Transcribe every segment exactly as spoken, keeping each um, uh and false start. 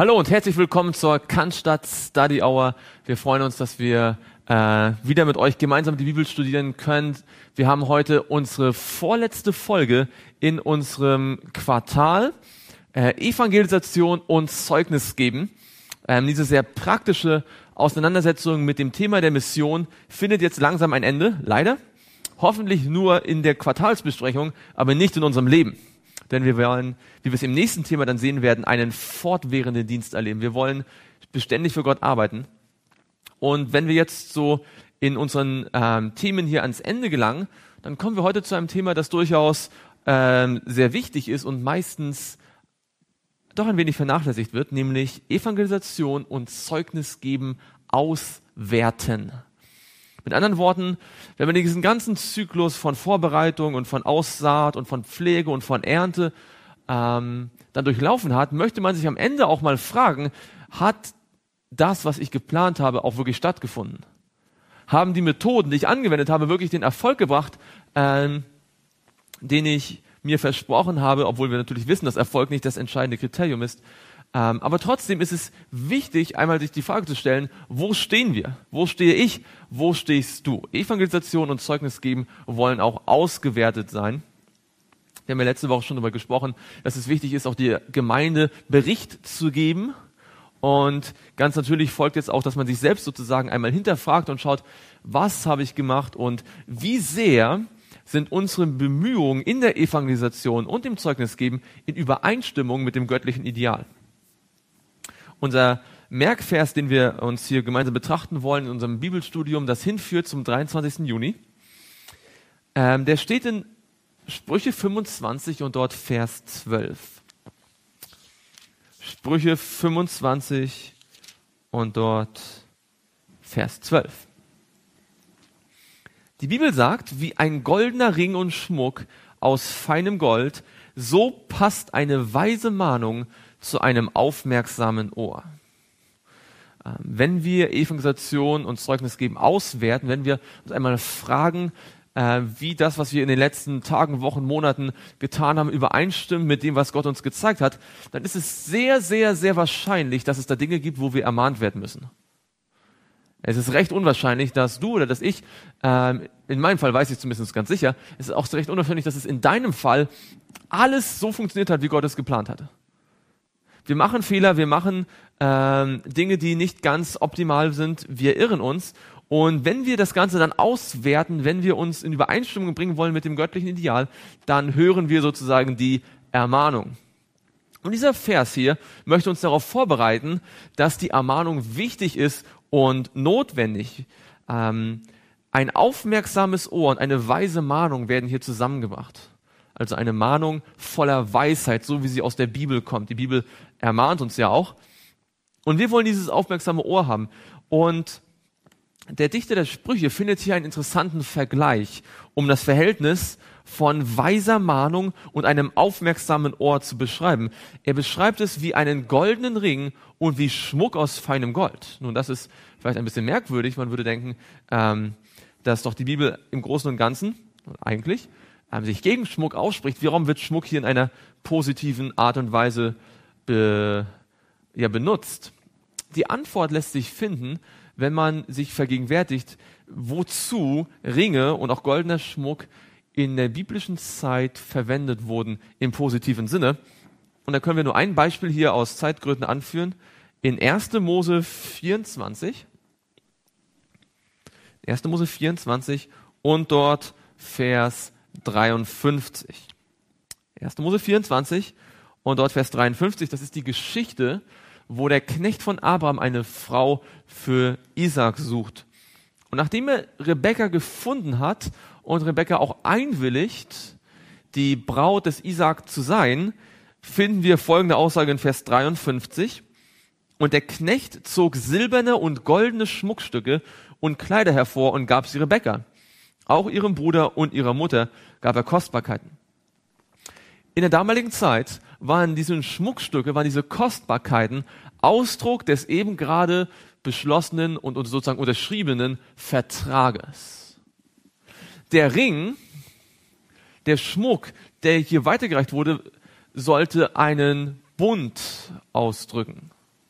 Hallo und herzlich willkommen zur Cannstatt Study Hour. Wir freuen uns, dass wir äh, wieder mit euch gemeinsam die Bibel studieren können. Wir haben heute unsere vorletzte Folge in unserem Quartal äh, Evangelisation und Zeugnis geben. Ähm, diese sehr praktische Auseinandersetzung mit dem Thema der Mission findet jetzt langsam ein Ende, leider. Hoffentlich nur in der Quartalsbesprechung, aber nicht in unserem Leben. Denn wir wollen, wie wir es im nächsten Thema dann sehen werden, einen fortwährenden Dienst erleben. Wir wollen beständig für Gott arbeiten. Und wenn wir jetzt so in unseren ähm, Themen hier ans Ende gelangen, dann kommen wir heute zu einem Thema, das durchaus ähm, sehr wichtig ist und meistens doch ein wenig vernachlässigt wird, nämlich Evangelisation und Zeugnis geben, auswerten. Mit anderen Worten, wenn man diesen ganzen Zyklus von Vorbereitung und von Aussaat und von Pflege und von Ernte ähm, dann durchlaufen hat, möchte man sich am Ende auch mal fragen, hat das, was ich geplant habe, auch wirklich stattgefunden? Haben die Methoden, die ich angewendet habe, wirklich den Erfolg gebracht, ähm, den ich mir versprochen habe, obwohl wir natürlich wissen, dass Erfolg nicht das entscheidende Kriterium ist. Ähm, aber trotzdem ist es wichtig, einmal sich die Frage zu stellen, wo stehen wir? Wo stehe ich? Wo stehst du? Evangelisation und Zeugnis geben wollen auch ausgewertet sein. Wir haben ja letzte Woche schon darüber gesprochen, dass es wichtig ist, auch der Gemeinde Bericht zu geben. Und ganz natürlich folgt jetzt auch, dass man sich selbst sozusagen einmal hinterfragt und schaut, was habe ich gemacht und wie sehr sind unsere Bemühungen in der Evangelisation und im Zeugnisgeben in Übereinstimmung mit dem göttlichen Ideal. Unser Merkvers, den wir uns hier gemeinsam betrachten wollen in unserem Bibelstudium, das hinführt zum dreiundzwanzigsten Juni, ähm, der steht in Sprüche fünfundzwanzig und dort Vers zwölf. Sprüche fünfundzwanzig und dort Vers zwölf. Die Bibel sagt, wie ein goldener Ring und Schmuck aus feinem Gold, so passt eine weise Mahnung zu einem aufmerksamen Ohr. Wenn wir Evangelisation und Zeugnis geben auswerten, wenn wir uns einmal fragen, wie das, was wir in den letzten Tagen, Wochen, Monaten getan haben, übereinstimmt mit dem, was Gott uns gezeigt hat, dann ist es sehr, sehr, sehr wahrscheinlich, dass es da Dinge gibt, wo wir ermahnt werden müssen. Es ist recht unwahrscheinlich, dass du oder dass ich, ähm, in meinem Fall weiß ich zumindest ganz sicher, es ist auch recht unwahrscheinlich, dass es in deinem Fall alles so funktioniert hat, wie Gott es geplant hatte. Wir machen Fehler, wir machen ähm, Dinge, die nicht ganz optimal sind, wir irren uns. Und wenn wir das Ganze dann auswerten, wenn wir uns in Übereinstimmung bringen wollen mit dem göttlichen Ideal, dann hören wir sozusagen die Ermahnung. Und dieser Vers hier möchte uns darauf vorbereiten, dass die Ermahnung wichtig ist und notwendig. Ähm, ein aufmerksames Ohr und eine weise Mahnung werden hier zusammengebracht. Also eine Mahnung voller Weisheit, so wie sie aus der Bibel kommt. Die Bibel ermahnt uns ja auch. Und wir wollen dieses aufmerksame Ohr haben. Und der Dichter der Sprüche findet hier einen interessanten Vergleich, um das Verhältnis von weiser Mahnung und einem aufmerksamen Ohr zu beschreiben. Er beschreibt es wie einen goldenen Ring und wie Schmuck aus feinem Gold. Nun, das ist vielleicht ein bisschen merkwürdig. Man würde denken, ähm, dass doch die Bibel im Großen und Ganzen, eigentlich, ähm, sich gegen Schmuck ausspricht. Warum wird Schmuck hier in einer positiven Art und Weise be, ja, benutzt? Die Antwort lässt sich finden, wenn man sich vergegenwärtigt, wozu Ringe und auch goldener Schmuck in der biblischen Zeit verwendet wurden im positiven Sinne. Und da können wir nur ein Beispiel hier aus Zeitgründen anführen. In erster Mose vierundzwanzig, erster Mose vierundzwanzig und dort Vers dreiundfünfzig. erster Mose vierundzwanzig und dort Vers dreiundfünfzig, das ist die Geschichte, wo der Knecht von Abraham eine Frau für Isaak sucht. Und nachdem er Rebekka gefunden hat und Rebekka auch einwilligt, die Braut des Isaak zu sein, finden wir folgende Aussage in Vers dreiundfünfzig. Und der Knecht zog silberne und goldene Schmuckstücke und Kleider hervor und gab sie Rebekka. Auch ihrem Bruder und ihrer Mutter gab er Kostbarkeiten. In der damaligen Zeit waren diese Schmuckstücke, waren diese Kostbarkeiten Ausdruck des eben gerade beschlossenen und sozusagen unterschriebenen Vertrages. Der Ring, der Schmuck, der hier weitergereicht wurde, sollte einen Bund ausdrücken.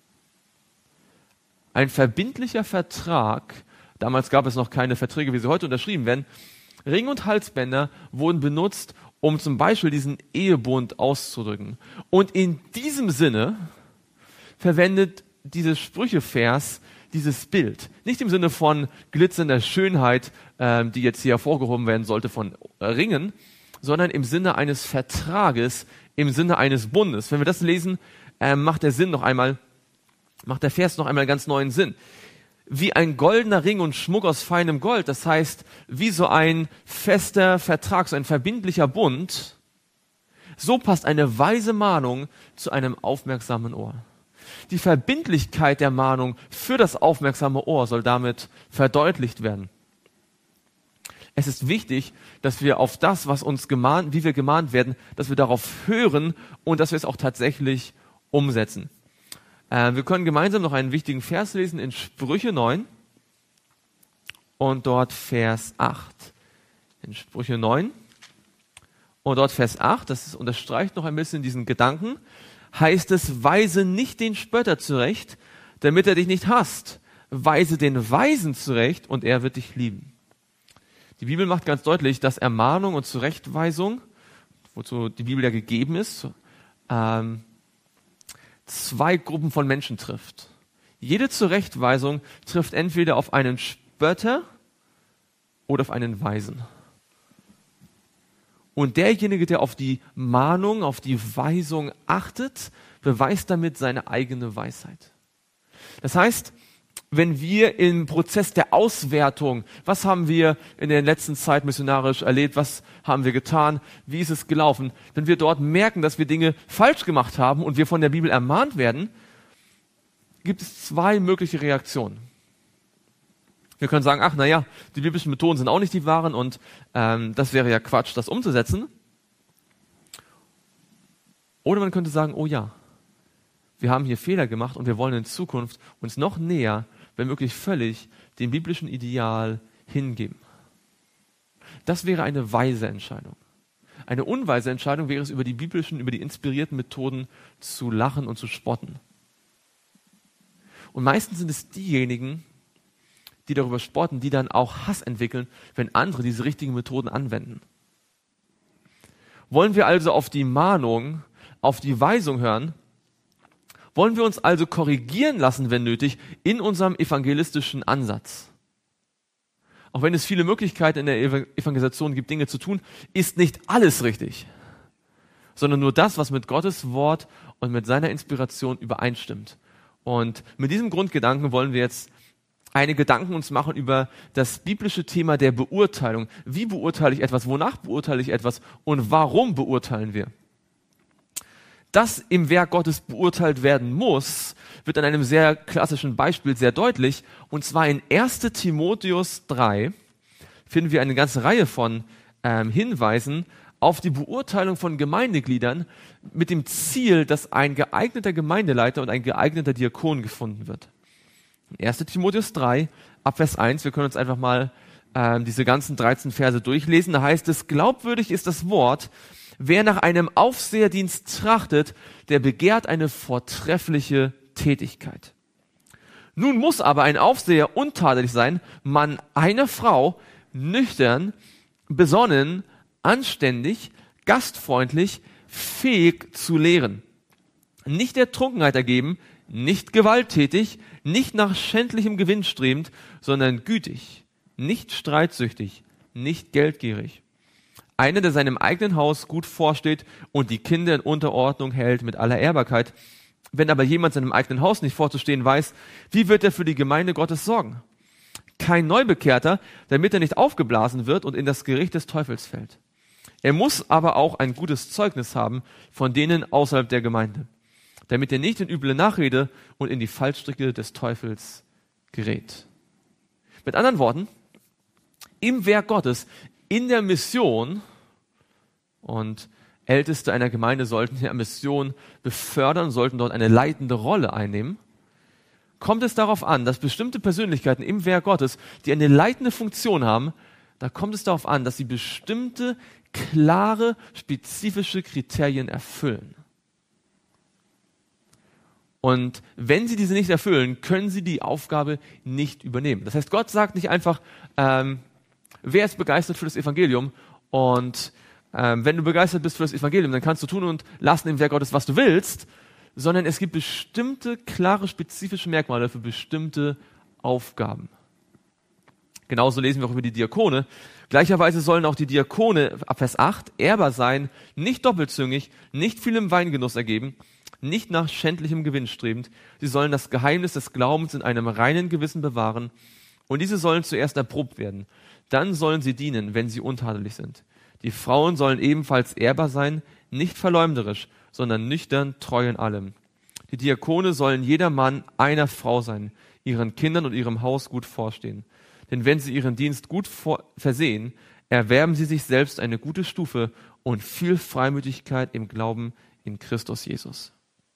ein verbindlicher Vertrag. Damals gab es noch keine Verträge, wie sie heute unterschrieben werden. Ring und Halsbänder wurden benutzt, um zum Beispiel diesen Ehebund auszudrücken. Und in diesem Sinne verwendet dieses Sprüchevers dieses Bild. Nicht im Sinne von glitzernder Schönheit, äh, die jetzt hier hervorgehoben werden sollte von äh, Ringen, sondern im Sinne eines Vertrages, im Sinne eines Bundes. Wenn wir das lesen, äh, macht der Sinn noch einmal, macht der Vers noch einmal ganz neuen Sinn. Wie ein goldener Ring und Schmuck aus feinem Gold, das heißt, wie so ein fester Vertrag, so ein verbindlicher Bund, so passt eine weise Mahnung zu einem aufmerksamen Ohr. Die Verbindlichkeit der Mahnung für das aufmerksame Ohr soll damit verdeutlicht werden. Es ist wichtig, dass wir auf das, was uns gemahnt, wie wir gemahnt werden, dass wir darauf hören und dass wir es auch tatsächlich umsetzen. Äh, wir können gemeinsam noch einen wichtigen Vers lesen in Sprüche neun und dort Vers acht. In Sprüche neun und dort Vers acht, das ist, unterstreicht noch ein bisschen diesen Gedanken, heißt es, weise nicht den Spötter zurecht, damit er dich nicht hasst. Weise den Weisen zurecht und er wird dich lieben. Die Bibel macht ganz deutlich, dass Ermahnung und Zurechtweisung, wozu die Bibel ja gegeben ist, ähm, zwei Gruppen von Menschen trifft. Jede Zurechtweisung trifft entweder auf einen Spötter oder auf einen Weisen. Und derjenige, der auf die Mahnung, auf die Weisung achtet, beweist damit seine eigene Weisheit. Das heißt, wenn wir im Prozess der Auswertung, was haben wir in der letzten Zeit missionarisch erlebt, was haben wir getan, wie ist es gelaufen, wenn wir dort merken, dass wir Dinge falsch gemacht haben und wir von der Bibel ermahnt werden, gibt es zwei mögliche Reaktionen. Wir können sagen, ach naja, die biblischen Methoden sind auch nicht die wahren und ähm, das wäre ja Quatsch, das umzusetzen. Oder man könnte sagen, oh ja, wir haben hier Fehler gemacht und wir wollen in Zukunft uns noch näher, wenn möglich völlig, dem biblischen Ideal hingeben. Das wäre eine weise Entscheidung. Eine unweise Entscheidung wäre es, über die biblischen, über die inspirierten Methoden zu lachen und zu spotten. Und meistens sind es diejenigen, die darüber spotten, die dann auch Hass entwickeln, wenn andere diese richtigen Methoden anwenden. Wollen wir also auf die Mahnung, auf die Weisung hören? Wollen wir uns also korrigieren lassen, wenn nötig, in unserem evangelistischen Ansatz? Auch wenn es viele Möglichkeiten in der Evangelisation gibt, Dinge zu tun, ist nicht alles richtig, sondern nur das, was mit Gottes Wort und mit seiner Inspiration übereinstimmt. Und mit diesem Grundgedanken wollen wir jetzt einige Gedanken uns machen über das biblische Thema der Beurteilung. Wie beurteile ich etwas? Wonach beurteile ich etwas? Und warum beurteilen wir? Dass im Werk Gottes beurteilt werden muss, wird an einem sehr klassischen Beispiel sehr deutlich. Und zwar in erster Timotheus drei finden wir eine ganze Reihe von ähm, Hinweisen auf die Beurteilung von Gemeindegliedern mit dem Ziel, dass ein geeigneter Gemeindeleiter und ein geeigneter Diakon gefunden wird. erster Timotheus drei, ab Vers eins, wir können uns einfach mal ähm, diese ganzen dreizehn Verse durchlesen. Da heißt es, glaubwürdig ist das Wort, wer nach einem Aufseherdienst trachtet, der begehrt eine vortreffliche Tätigkeit. Nun muss aber ein Aufseher untadelig sein, Mann einer Frau, nüchtern, besonnen, anständig, gastfreundlich, fähig zu lehren. Nicht der Trunkenheit ergeben, nicht gewalttätig, nicht nach schändlichem Gewinn strebend, sondern gütig, nicht streitsüchtig, nicht geldgierig. Einer, der seinem eigenen Haus gut vorsteht und die Kinder in Unterordnung hält mit aller Ehrbarkeit. Wenn aber jemand seinem eigenen Haus nicht vorzustehen weiß, wie wird er für die Gemeinde Gottes sorgen? Kein Neubekehrter, damit er nicht aufgeblasen wird und in das Gericht des Teufels fällt. Er muss aber auch ein gutes Zeugnis haben von denen außerhalb der Gemeinde, damit er nicht in üble Nachrede und in die Fallstricke des Teufels gerät. Mit anderen Worten, im Werk Gottes, in der Mission, und Älteste einer Gemeinde sollten die Mission befördern, sollten dort eine leitende Rolle einnehmen, kommt es darauf an, dass bestimmte Persönlichkeiten im Werk Gottes, die eine leitende Funktion haben, da kommt es darauf an, dass sie bestimmte, klare, spezifische Kriterien erfüllen. Und wenn sie diese nicht erfüllen, können sie die Aufgabe nicht übernehmen. Das heißt, Gott sagt nicht einfach, ähm, wer ist begeistert für das Evangelium? Und ähm, wenn du begeistert bist für das Evangelium, dann kannst du tun und lassen im Werk Gottes, was du willst, sondern es gibt bestimmte, klare, spezifische Merkmale für bestimmte Aufgaben. Genauso lesen wir auch über die Diakone. Gleicherweise sollen auch die Diakone, ab Vers acht, ehrbar sein, nicht doppelzüngig, nicht viel im Weingenuss ergeben, nicht nach schändlichem Gewinn strebend. Sie sollen das Geheimnis des Glaubens in einem reinen Gewissen bewahren. Und diese sollen zuerst erprobt werden. Dann sollen sie dienen, wenn sie untadelig sind. Die Frauen sollen ebenfalls ehrbar sein, nicht verleumderisch, sondern nüchtern, treu in allem. Die Diakone sollen jeder Mann einer Frau sein, ihren Kindern und ihrem Haus gut vorstehen. Denn wenn sie ihren Dienst gut vor- versehen, erwerben sie sich selbst eine gute Stufe und viel Freimütigkeit im Glauben in Christus Jesus.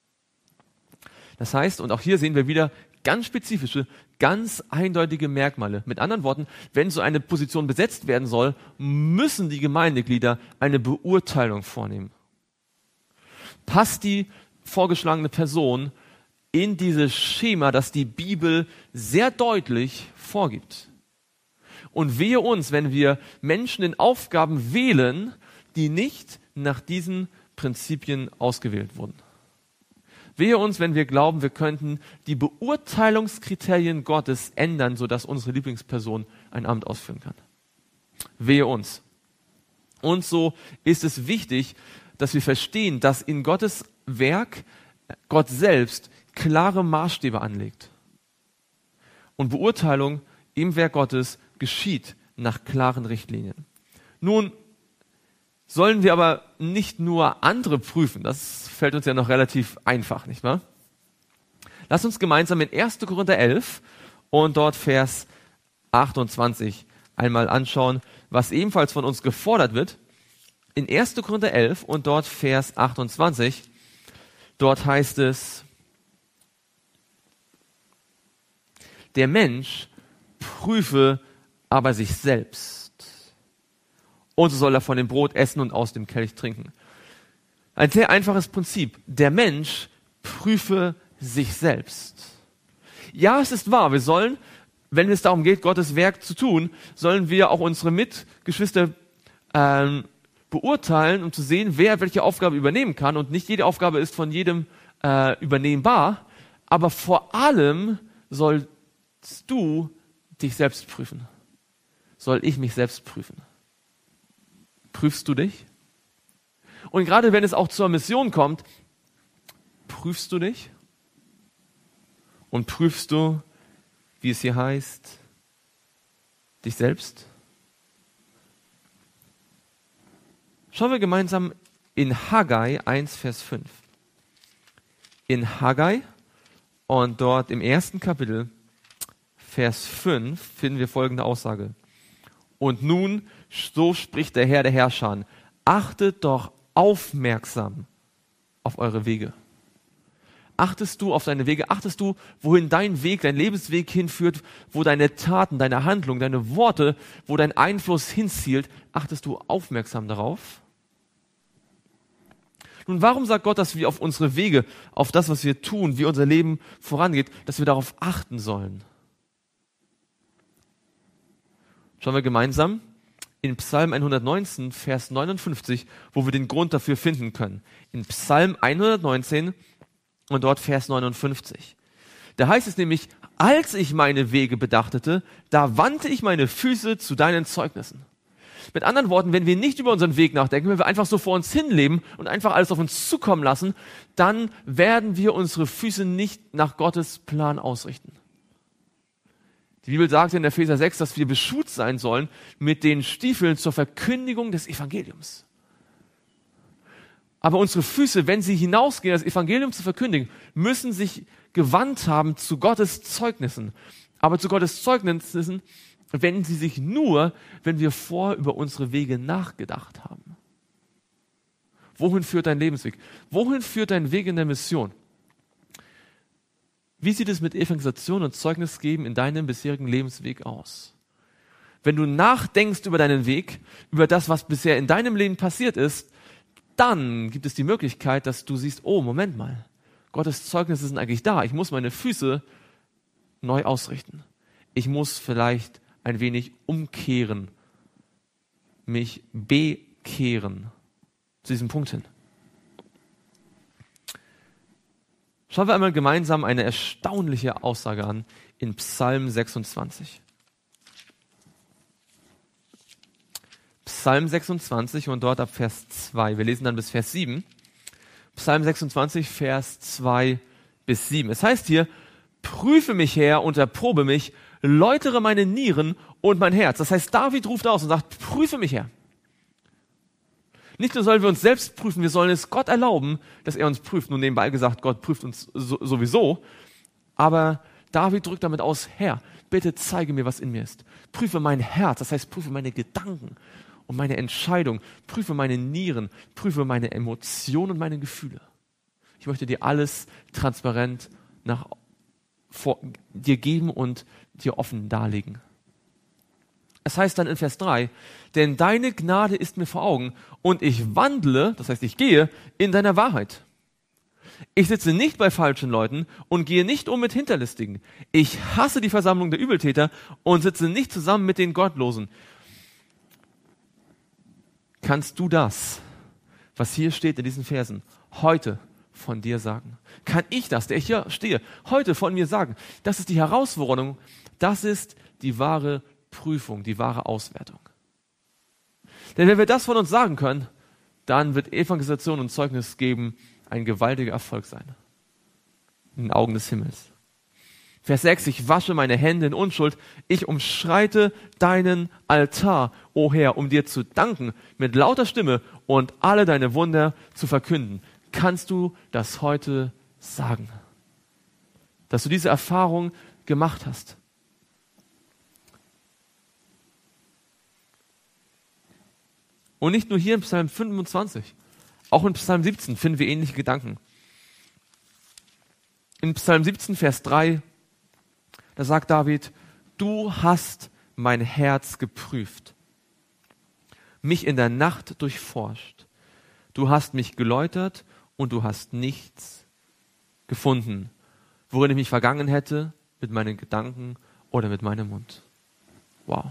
Das heißt, und auch hier sehen wir wieder ganz spezifische, ganz eindeutige Merkmale. Mit anderen Worten, wenn so eine Position besetzt werden soll, müssen die Gemeindeglieder eine Beurteilung vornehmen. Passt die vorgeschlagene Person in dieses Schema, das die Bibel sehr deutlich vorgibt? Und wehe uns, wenn wir Menschen in Aufgaben wählen, die nicht nach diesen Prinzipien ausgewählt wurden. Wehe uns, wenn wir glauben, wir könnten die Beurteilungskriterien Gottes ändern, sodass unsere Lieblingsperson ein Amt ausführen kann. Wehe uns. Und so ist es wichtig, dass wir verstehen, dass in Gottes Werk Gott selbst klare Maßstäbe anlegt. Und Beurteilung im Werk Gottes geschieht nach klaren Richtlinien. Nun sollen wir aber nicht nur andere prüfen, das fällt uns ja noch relativ einfach, nicht wahr? Lass uns gemeinsam in erster Korinther elf und dort Vers achtundzwanzig einmal anschauen, was ebenfalls von uns gefordert wird. In erster Korinther elf und dort Vers achtundzwanzig, dort heißt es, der Mensch prüfe aber sich selbst. Und so soll er von dem Brot essen und aus dem Kelch trinken. Ein sehr einfaches Prinzip. Der Mensch prüfe sich selbst. Ja, es ist wahr. Wir sollen, wenn es darum geht, Gottes Werk zu tun, sollen wir auch unsere Mitgeschwister ähm, beurteilen, um zu sehen, wer welche Aufgabe übernehmen kann. Und nicht jede Aufgabe ist von jedem äh, übernehmbar. Aber vor allem sollst du dich selbst prüfen. Soll ich mich selbst prüfen? Prüfst du dich? Und gerade wenn es auch zur Mission kommt, prüfst du dich? Und prüfst du, wie es hier heißt, dich selbst? Schauen wir gemeinsam in Haggai eins, Vers fünf. In Haggai und dort im ersten Kapitel, Vers fünf, finden wir folgende Aussage. Und nun, so spricht der Herr der Herrscher, achtet doch aufmerksam auf eure Wege. Achtest du auf deine Wege? Achtest du, wohin dein Weg, dein Lebensweg hinführt, wo deine Taten, deine Handlungen, deine Worte, wo dein Einfluss hinzielt? Achtest du aufmerksam darauf? Nun, warum sagt Gott, dass wir auf unsere Wege, auf das, was wir tun, wie unser Leben vorangeht, dass wir darauf achten sollen? Schauen wir gemeinsam in Psalm hundertneunzehn, Vers neunundfünfzig, wo wir den Grund dafür finden können. In Psalm hundertneunzehn und dort Vers neunundfünfzig. Da heißt es nämlich, als ich meine Wege bedachtete, da wandte ich meine Füße zu deinen Zeugnissen. Mit anderen Worten, wenn wir nicht über unseren Weg nachdenken, wenn wir einfach so vor uns hinleben und einfach alles auf uns zukommen lassen, dann werden wir unsere Füße nicht nach Gottes Plan ausrichten. Die Bibel sagt in Epheser sechs, dass wir beschut sein sollen mit den Stiefeln zur Verkündigung des Evangeliums. Aber unsere Füße, wenn sie hinausgehen, das Evangelium zu verkündigen, müssen sich gewandt haben zu Gottes Zeugnissen. Aber zu Gottes Zeugnissen wenden sie sich nur, wenn wir vorher über unsere Wege nachgedacht haben. Wohin führt dein Lebensweg? Wohin führt dein Weg in der Mission? Wie sieht es mit Evangelisation und Zeugnisgeben in deinem bisherigen Lebensweg aus? Wenn du nachdenkst über deinen Weg, über das, was bisher in deinem Leben passiert ist, dann gibt es die Möglichkeit, dass du siehst, oh, Moment mal, Gottes Zeugnisse sind eigentlich da. Ich muss meine Füße neu ausrichten. Ich muss vielleicht ein wenig umkehren, mich bekehren zu diesem Punkt hin. Schauen wir einmal gemeinsam eine erstaunliche Aussage an in Psalm sechsundzwanzig. Psalm sechsundzwanzig und dort ab Vers zwei. Wir lesen dann bis Vers sieben. Psalm sechsundzwanzig, Vers zwei bis sieben. Es heißt hier, prüfe mich, Herr, und erprobe mich, läutere meine Nieren und mein Herz. Das heißt, David ruft aus und sagt, prüfe mich, Herr. Nicht nur sollen wir uns selbst prüfen, wir sollen es Gott erlauben, dass er uns prüft. Nun nebenbei gesagt, Gott prüft uns so, sowieso. Aber David drückt damit aus, Herr, bitte zeige mir, was in mir ist. Prüfe mein Herz, das heißt, prüfe meine Gedanken und meine Entscheidung. Prüfe meine Nieren, prüfe meine Emotionen und meine Gefühle. Ich möchte dir alles transparent nach, vor, dir geben und dir offen darlegen. Es heißt dann in Vers drei, denn deine Gnade ist mir vor Augen und ich wandle, das heißt ich gehe, in deiner Wahrheit. Ich sitze nicht bei falschen Leuten und gehe nicht um mit Hinterlistigen. Ich hasse die Versammlung der Übeltäter und sitze nicht zusammen mit den Gottlosen. Kannst du das, was hier steht in diesen Versen, heute von dir sagen? Kann ich das, der ich hier stehe, heute von mir sagen? Das ist die Herausforderung, das ist die wahre Prüfung, die wahre Auswertung. Denn wenn wir das von uns sagen können, dann wird Evangelisation und Zeugnis geben ein gewaltiger Erfolg sein. In den Augen des Himmels. Vers sechs, ich wasche meine Hände in Unschuld, ich umschreite deinen Altar, o Herr, um dir zu danken, mit lauter Stimme und alle deine Wunder zu verkünden. Kannst du das heute sagen? Dass du diese Erfahrung gemacht hast. Und nicht nur hier in Psalm fünfundzwanzig, auch in Psalm siebzehn finden wir ähnliche Gedanken. In Psalm siebzehn, Vers drei, da sagt David, du hast mein Herz geprüft, mich in der Nacht durchforscht. Du hast mich geläutert und du hast nichts gefunden, worin ich mich vergangen hätte mit meinen Gedanken oder mit meinem Mund. Wow.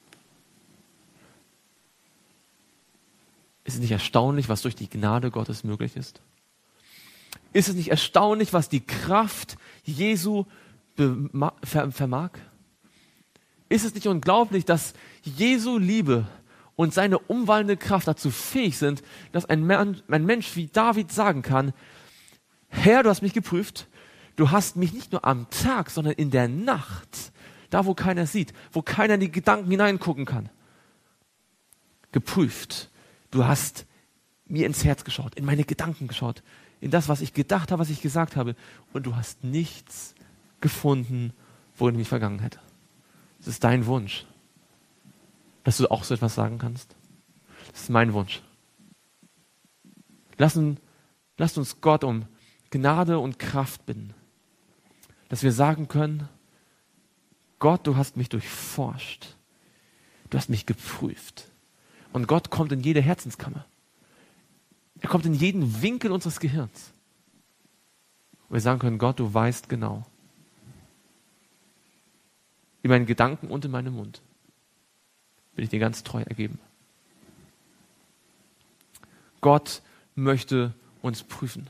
Ist es nicht erstaunlich, was durch die Gnade Gottes möglich ist? Ist es nicht erstaunlich, was die Kraft Jesu vermag? Ist es nicht unglaublich, dass Jesu Liebe und seine umwandelnde Kraft dazu fähig sind, dass ein Mensch wie David sagen kann, Herr, du hast mich geprüft, du hast mich nicht nur am Tag, sondern in der Nacht, da wo keiner sieht, wo keiner in die Gedanken hineingucken kann, geprüft. Du hast mir ins Herz geschaut, in meine Gedanken geschaut, in das, was ich gedacht habe, was ich gesagt habe. Und du hast nichts gefunden, worin ich mich vergangen hätte. Das ist dein Wunsch, dass du auch so etwas sagen kannst. Das ist mein Wunsch. Lass, lasst uns Gott um Gnade und Kraft bitten, dass wir sagen können, Gott, du hast mich durchforscht. Du hast mich geprüft. Und Gott kommt in jede Herzenskammer. Er kommt in jeden Winkel unseres Gehirns. Und wir sagen können, Gott, du weißt genau. In meinen Gedanken und in meinem Mund will ich dir ganz treu ergeben. Gott möchte uns prüfen.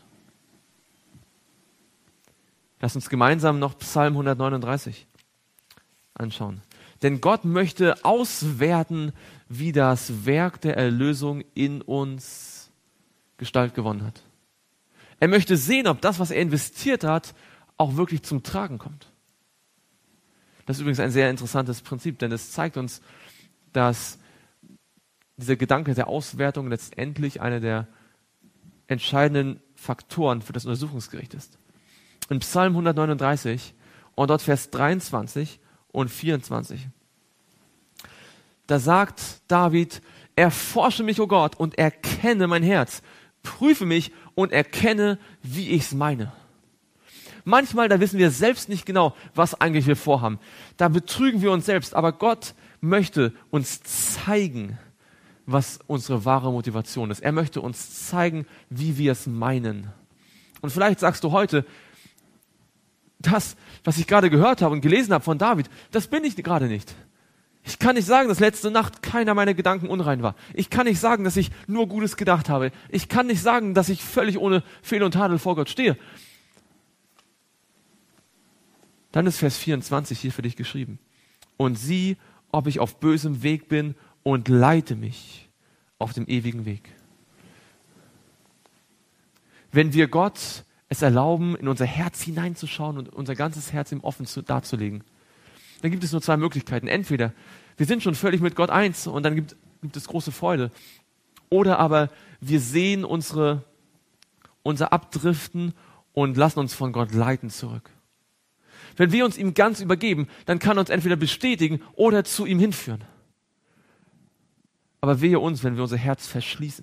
Lass uns gemeinsam noch Psalm hundertneununddreißig anschauen. Denn Gott möchte auswerten, wie das Werk der Erlösung in uns Gestalt gewonnen hat. Er möchte sehen, ob das, was er investiert hat, auch wirklich zum Tragen kommt. Das ist übrigens ein sehr interessantes Prinzip, denn es zeigt uns, dass dieser Gedanke der Auswertung letztendlich einer der entscheidenden Faktoren für das Untersuchungsgericht ist. In Psalm hundertneununddreißig und dort Vers dreiundzwanzig und vierundzwanzig. Da sagt David, erforsche mich, o Gott, und erkenne mein Herz. Prüfe mich und erkenne, wie ich es meine. Manchmal, da wissen wir selbst nicht genau, was eigentlich wir vorhaben. Da betrügen wir uns selbst. Aber Gott möchte uns zeigen, was unsere wahre Motivation ist. Er möchte uns zeigen, wie wir es meinen. Und vielleicht sagst du heute, das, was ich gerade gehört habe und gelesen habe von David, das bin ich gerade nicht. Ich kann nicht sagen, dass letzte Nacht keiner meiner Gedanken unrein war. Ich kann nicht sagen, dass ich nur Gutes gedacht habe. Ich kann nicht sagen, dass ich völlig ohne Fehl und Tadel vor Gott stehe. Dann ist Vers vierundzwanzig hier für dich geschrieben. Und sieh, ob ich auf bösem Weg bin und leite mich auf dem ewigen Weg. Wenn wir Gott es erlauben, in unser Herz hineinzuschauen und unser ganzes Herz ihm offen zu, darzulegen, dann gibt es nur zwei Möglichkeiten. Entweder wir sind schon völlig mit Gott eins und dann gibt, gibt es große Freude. Oder aber wir sehen unsere, unser Abdriften und lassen uns von Gott leiten zurück. Wenn wir uns ihm ganz übergeben, dann kann er uns entweder bestätigen oder zu ihm hinführen. Aber wehe uns, wenn wir unser Herz verschließen.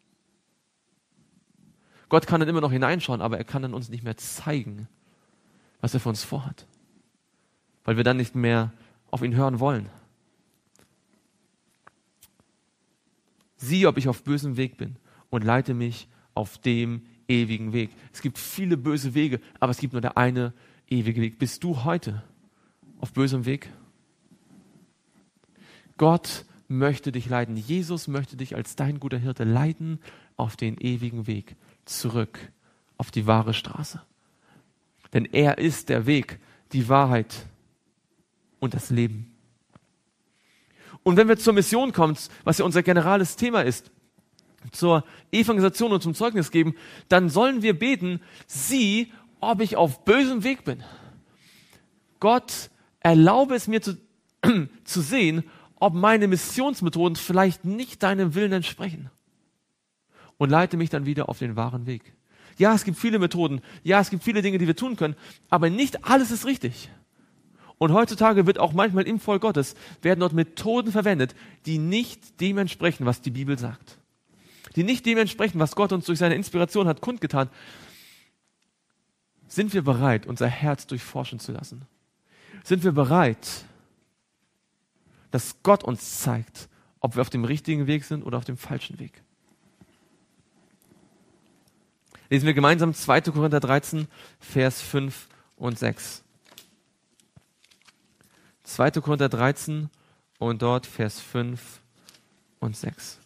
Gott kann dann immer noch hineinschauen, aber er kann dann uns nicht mehr zeigen, was er für uns vorhat. Weil wir dann nicht mehr auf ihn hören wollen. Sieh, ob ich auf bösem Weg bin und leite mich auf dem ewigen Weg. Es gibt viele böse Wege, aber es gibt nur der eine ewige Weg. Bist du heute auf bösem Weg? Gott möchte dich leiten. Jesus möchte dich als dein guter Hirte leiten auf den ewigen Weg zurück, auf die wahre Straße. Denn er ist der Weg, die Wahrheit und das Leben. Und wenn wir zur Mission kommen, was ja unser generales Thema ist, zur Evangelisation und zum Zeugnis geben, dann sollen wir beten, sieh, ob ich auf bösem Weg bin. Gott, erlaube es mir zu, zu sehen, ob meine Missionsmethoden vielleicht nicht deinem Willen entsprechen. Und leite mich dann wieder auf den wahren Weg. Ja, es gibt viele Methoden. Ja, es gibt viele Dinge, die wir tun können. Aber nicht alles ist richtig. Und heutzutage wird auch manchmal im Volk Gottes, werden dort Methoden verwendet, die nicht dem entsprechen, was die Bibel sagt. Die nicht dem entsprechen, was Gott uns durch seine Inspiration hat kundgetan. Sind wir bereit, unser Herz durchforschen zu lassen? Sind wir bereit, dass Gott uns zeigt, ob wir auf dem richtigen Weg sind oder auf dem falschen Weg? Lesen wir gemeinsam zweiter Korinther dreizehn, Vers fünf und sechs. zweiter Korinther dreizehn und dort Vers fünf und sechs.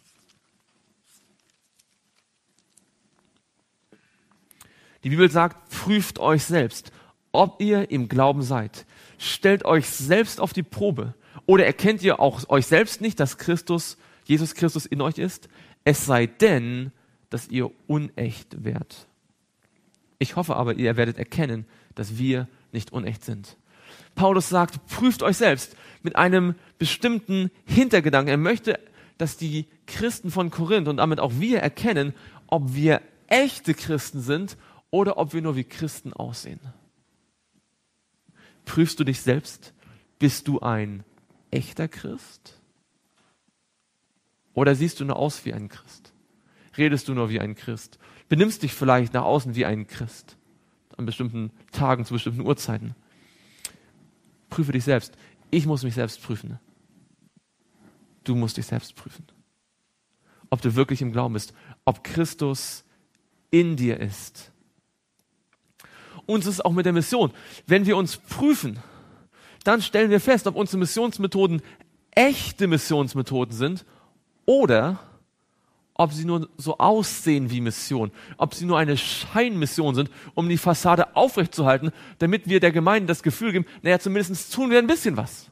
Die Bibel sagt, prüft euch selbst, ob ihr im Glauben seid. Stellt euch selbst auf die Probe. Oder erkennt ihr auch euch selbst nicht, dass Christus, Jesus Christus in euch ist? Es sei denn, dass ihr unecht werdet. Ich hoffe aber, ihr werdet erkennen, dass wir nicht unecht sind. Paulus sagt, prüft euch selbst mit einem bestimmten Hintergedanken. Er möchte, dass die Christen von Korinth und damit auch wir erkennen, ob wir echte Christen sind oder ob wir nur wie Christen aussehen. Prüfst du dich selbst? Bist du ein echter Christ? Oder siehst du nur aus wie ein Christ? Redest du nur wie ein Christ? Benimmst dich vielleicht nach außen wie ein Christ? An bestimmten Tagen, zu bestimmten Uhrzeiten? Prüfe dich selbst. Ich muss mich selbst prüfen. Du musst dich selbst prüfen. Ob du wirklich im Glauben bist. Ob Christus in dir ist. Uns ist auch mit der Mission. Wenn wir uns prüfen, dann stellen wir fest, ob unsere Missionsmethoden echte Missionsmethoden sind oder ob sie nur so aussehen wie Mission, ob sie nur eine Scheinmission sind, um die Fassade aufrechtzuerhalten, damit wir der Gemeinde das Gefühl geben, naja, zumindest tun wir ein bisschen was.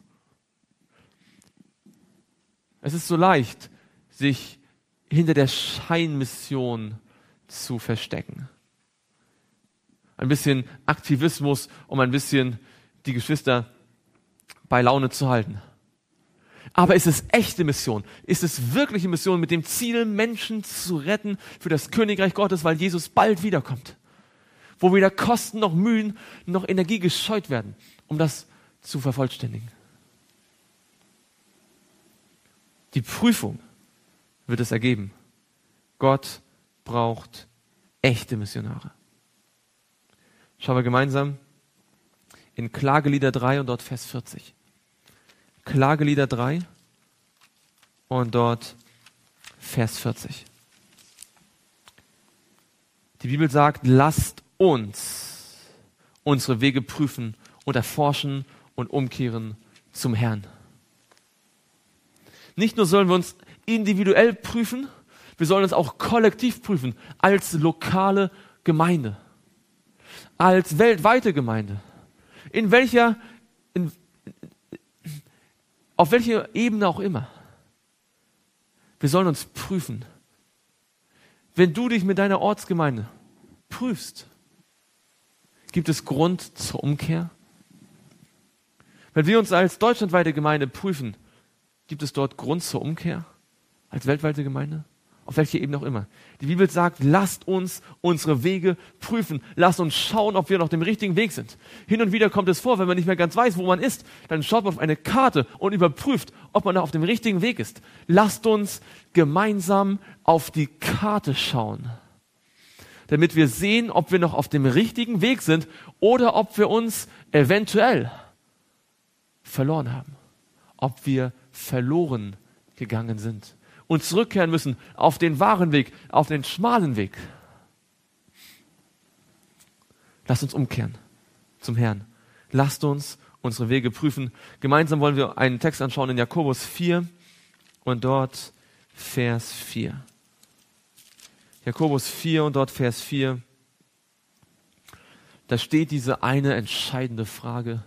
Es ist so leicht, sich hinter der Scheinmission zu verstecken. Ein bisschen Aktivismus, um ein bisschen die Geschwister bei Laune zu halten. Aber ist es echte Mission? Ist es wirkliche Mission mit dem Ziel, Menschen zu retten für das Königreich Gottes, weil Jesus bald wiederkommt? Wo weder Kosten noch Mühen noch Energie gescheut werden, um das zu vervollständigen. Die Prüfung wird es ergeben. Gott braucht echte Missionare. Schauen wir gemeinsam in Klagelieder drei und dort Vers vierzig. Klagelieder drei und dort Vers vierzig. Die Bibel sagt, lasst uns unsere Wege prüfen und erforschen und umkehren zum Herrn. Nicht nur sollen wir uns individuell prüfen, wir sollen uns auch kollektiv prüfen, als lokale Gemeinde, als weltweite Gemeinde. In welcher, in, auf welcher Ebene auch immer. Wir sollen uns prüfen. Wenn du dich mit deiner Ortsgemeinde prüfst, gibt es Grund zur Umkehr? Wenn wir uns als deutschlandweite Gemeinde prüfen, gibt es dort Grund zur Umkehr? Als weltweite Gemeinde? Auf welcher Ebene auch immer. Die Bibel sagt, lasst uns unsere Wege prüfen. Lasst uns schauen, ob wir noch auf dem richtigen Weg sind. Hin und wieder kommt es vor, wenn man nicht mehr ganz weiß, wo man ist, dann schaut man auf eine Karte und überprüft, ob man noch auf dem richtigen Weg ist. Lasst uns gemeinsam auf die Karte schauen, damit wir sehen, ob wir noch auf dem richtigen Weg sind oder ob wir uns eventuell verloren haben. Ob wir verloren gegangen sind und zurückkehren müssen auf den wahren Weg, auf den schmalen Weg. Lasst uns umkehren zum Herrn. Lasst uns unsere Wege prüfen. Gemeinsam wollen wir einen Text anschauen in Jakobus vier und dort Vers vier. Jakobus vier und dort Vers vier. Da steht diese eine entscheidende Frage,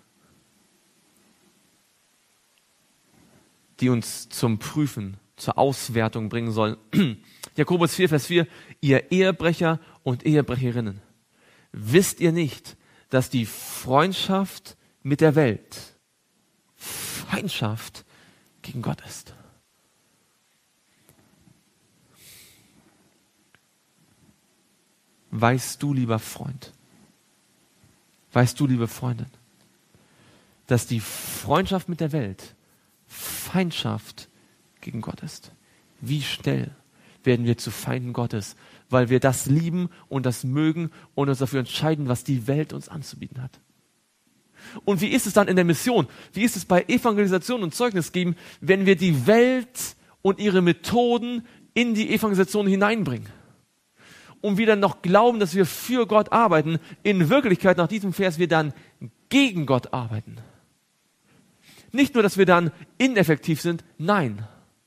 die uns zum Prüfen, zur Auswertung bringen soll. Jakobus vier, Vers vier. Ihr Ehebrecher und Ehebrecherinnen, wisst ihr nicht, dass die Freundschaft mit der Welt Feindschaft gegen Gott ist? Weißt du, lieber Freund, weißt du, liebe Freundin, dass die Freundschaft mit der Welt Feindschaft gegen Gott ist? Wie schnell werden wir zu Feinden Gottes, weil wir das lieben und das mögen und uns dafür entscheiden, was die Welt uns anzubieten hat. Und wie ist es dann in der Mission? Wie ist es bei Evangelisation und Zeugnis geben, wenn wir die Welt und ihre Methoden in die Evangelisation hineinbringen? Und wir dann noch glauben, dass wir für Gott arbeiten, in Wirklichkeit nach diesem Vers wir dann gegen Gott arbeiten. Nicht nur, dass wir dann ineffektiv sind, nein.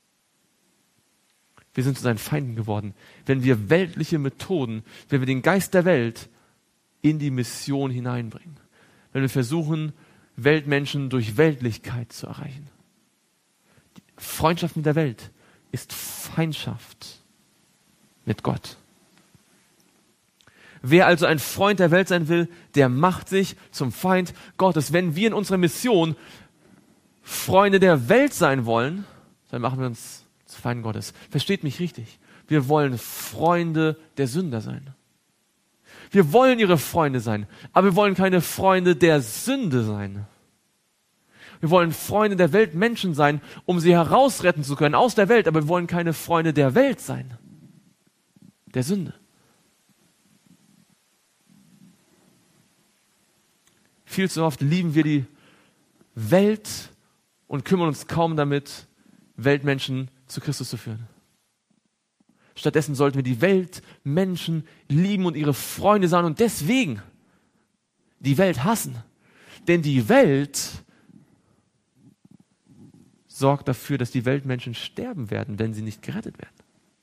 Wir sind zu seinen Feinden geworden, wenn wir weltliche Methoden, wenn wir den Geist der Welt in die Mission hineinbringen. Wenn wir versuchen, Weltmenschen durch Weltlichkeit zu erreichen. Die Freundschaft mit der Welt ist Feindschaft mit Gott. Wer also ein Freund der Welt sein will, der macht sich zum Feind Gottes. Wenn wir in unserer Mission Freunde der Welt sein wollen, dann machen wir uns zu Feinden Gottes. Versteht mich richtig. Wir wollen Freunde der Sünder sein. Wir wollen ihre Freunde sein, aber wir wollen keine Freunde der Sünde sein. Wir wollen Freunde der Welt Menschen sein, um sie herausretten zu können aus der Welt, aber wir wollen keine Freunde der Welt sein, der Sünde. Viel zu oft lieben wir die Welt und kümmern uns kaum damit, Weltmenschen zu Christus zu führen. Stattdessen sollten wir die Welt, Menschen lieben und ihre Freunde sein und deswegen die Welt hassen. Denn die Welt sorgt dafür, dass die Weltmenschen sterben werden, wenn sie nicht gerettet werden.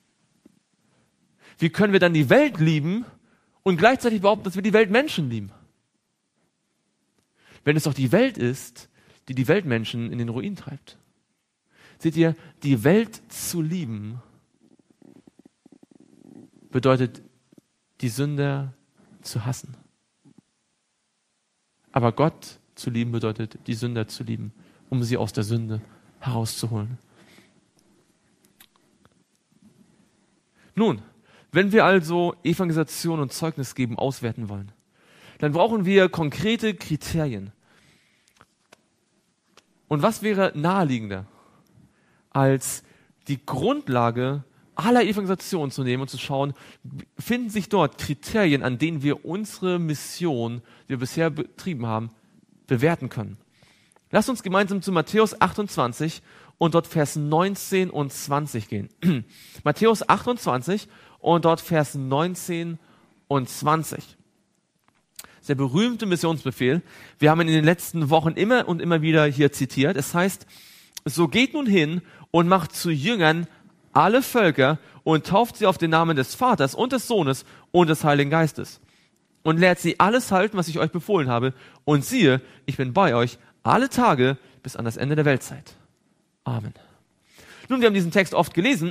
Wie können wir dann die Welt lieben und gleichzeitig behaupten, dass wir die Weltmenschen lieben? Wenn es doch die Welt ist, die die Weltmenschen in den Ruin treibt. Seht ihr, die Welt zu lieben bedeutet, die Sünder zu hassen. Aber Gott zu lieben bedeutet, die Sünder zu lieben, um sie aus der Sünde herauszuholen. Nun, wenn wir also Evangelisation und Zeugnis geben auswerten wollen, dann brauchen wir konkrete Kriterien. Und was wäre naheliegender, als die Grundlage aller Evangelisation zu nehmen und zu schauen, finden sich dort Kriterien, an denen wir unsere Mission, die wir bisher betrieben haben, bewerten können. Lasst uns gemeinsam zu Matthäus achtundzwanzig und dort Vers neunzehn und zwanzig gehen. Matthäus achtundzwanzig und dort Vers neunzehn vierundzwanzig. Das ist der berühmte Missionsbefehl. Wir haben ihn in den letzten Wochen immer und immer wieder hier zitiert. Es heißt, so geht nun hin und macht zu Jüngern alle Völker und tauft sie auf den Namen des Vaters und des Sohnes und des Heiligen Geistes. Und lehrt sie alles halten, was ich euch befohlen habe. Und siehe, ich bin bei euch alle Tage bis an das Ende der Weltzeit. Amen. Nun, wir haben diesen Text oft gelesen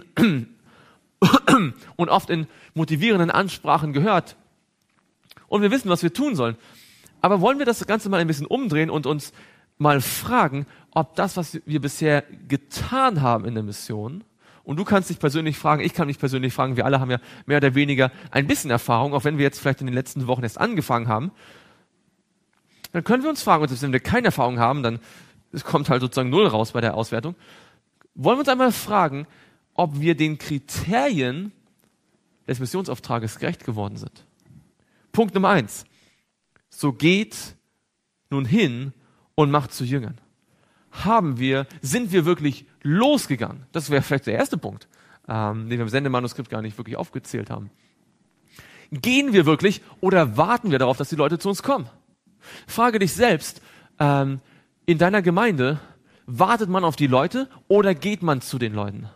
und oft in motivierenden Ansprachen gehört. Und wir wissen, was wir tun sollen. Aber wollen wir das Ganze mal ein bisschen umdrehen und uns mal fragen, ob das, was wir bisher getan haben in der Mission, und du kannst dich persönlich fragen, ich kann mich persönlich fragen, wir alle haben ja mehr oder weniger ein bisschen Erfahrung, auch wenn wir jetzt vielleicht in den letzten Wochen erst angefangen haben, dann können wir uns fragen, und selbst wenn wir keine Erfahrung haben, dann kommt halt sozusagen null raus bei der Auswertung, wollen wir uns einmal fragen, ob wir den Kriterien des Missionsauftrages gerecht geworden sind. Punkt Nummer eins. So geht nun hin und macht zu Jüngern. Haben wir, sind wir wirklich losgegangen? Das wäre vielleicht der erste Punkt, ähm, den wir im Sendemanuskript gar nicht wirklich aufgezählt haben. Gehen wir wirklich oder warten wir darauf, dass die Leute zu uns kommen? Frage dich selbst, ähm, in deiner Gemeinde, wartet man auf die Leute oder geht man zu den Leuten?